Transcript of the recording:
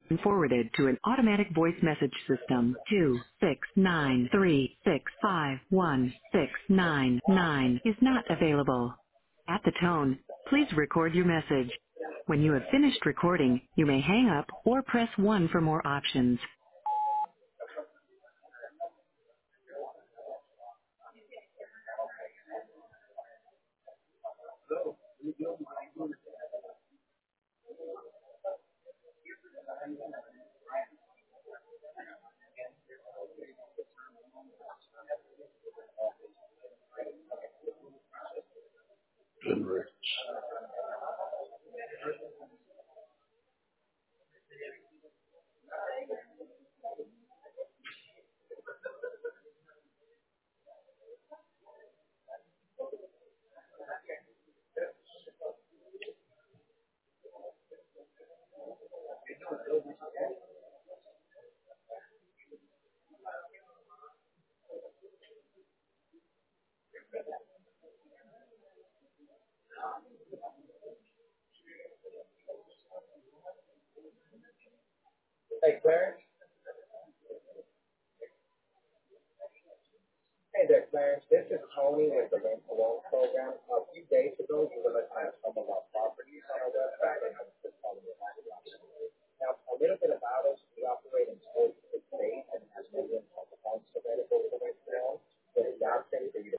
and forwarded to an automatic voice message system. 2693651 is not available. At the tone, please record your message. When you have finished recording, you may hang up or press 1 for more options. Goodrich. Hey, Clarence. Hey there, Clarence. This is Tony with the Rent to Own program. A few days ago, you were looking at some of our properties on our website.